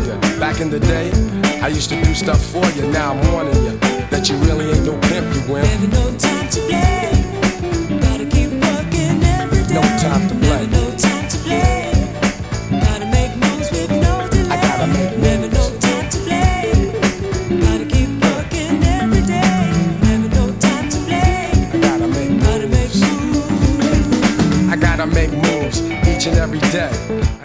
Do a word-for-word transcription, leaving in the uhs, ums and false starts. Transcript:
you. Back in the day, I used to do stuff for you. Now I'm warning you that you really ain't no pimp, you wimp. Never no time to play. Gotta keep working every day. No time to play. Never no time to play. Gotta make moves with no delay. I gotta make moves. Never no time to play. Gotta keep working every day. Never no time to play. I gotta make moves. Gotta make moves. I gotta make moves each and every day.